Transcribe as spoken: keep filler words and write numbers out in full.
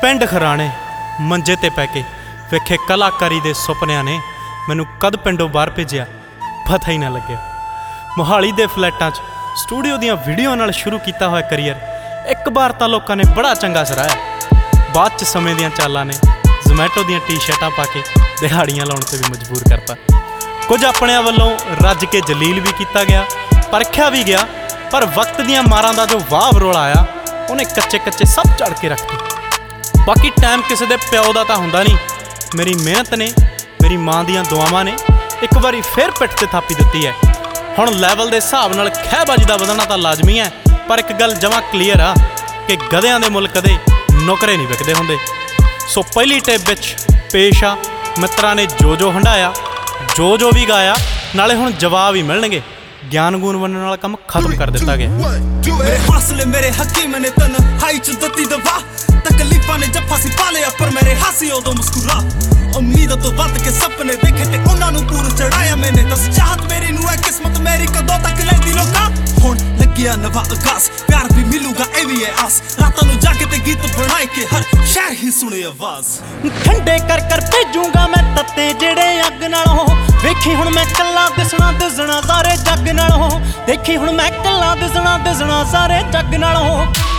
पिंड खराणे मंजे ते पै के वेखे कलाकारी दे सुपनिया ने मैनू कद पिंडों बाहर भेजिया पता ही ना लग्या। मोहाली दे फ्लैटां च स्टूडियो दियां वीडियो नाल शुरू किया हुआ करियर एक बार तो लोगों ने बड़ा चंगा सराया, बाद च समय दियां चालां ने जोमैटो दियां टी शर्टां पा के दिहाड़ियां लाउण ते भी मजबूर करता। कुछ अपने वालों रज के जलील भी किया गया, परखिया भी गया, पर वक्त दियां मारां दा जो वाह वरोला आया उन्हें कच्चे कच्चे सब चढ़ के रखती। बाकी टाइम किसी दे प्यो दा तां हुंदा नहीं, मेरी मेहनत ने मेरी माँ दियां दुआवां ने एक बारी फिर पिठ ते थापी दित्ती है। हुण लैवल दे हिसाब नाल खैबाजी दा वधना तां लाजमी है, पर एक गल जमा क्लीयर आ कि गधेआं दे मुल्क कदे नौकरे नहीं विकदे हुंदे। सो पहली टिप विच पेश आ मित्रां ने जो जो हंडाया जो जो भी गाया, नाले हुण जवाब ही मिलणगे। ज्ञान गुण बनने वाला काम खत्म कर दिता गया। मेरे हौसले मेरे हकीम ने तन हाई च दती दवा, तकलीफां ने जफ्फा सी पालिया पर मेरे हासी उदों मुस्कुरा। उम्मीद तो वध के सपने देखे ते उन्हां नूं पूर चढ़ाया मैंने, दस चाहत मेरी नूं है किस्मत मेरी कदों तक लैंदी लोका। हुण लग्गिया नवा आगाज़ प्यार भी मिलूगा ए भी है आस, रातां नूं जाके ते गीत बनाए के हर शहर ही सुने आवाज़। ठंडे कर कर भेजूंगा मैं तत्ते जेड़े अग नालों, वेखी हुण मैं कल्ला दिसना दिसना सारे जग नालों। देखी हुण मैं कल्ला दिसना दिसना सारे जग नालों।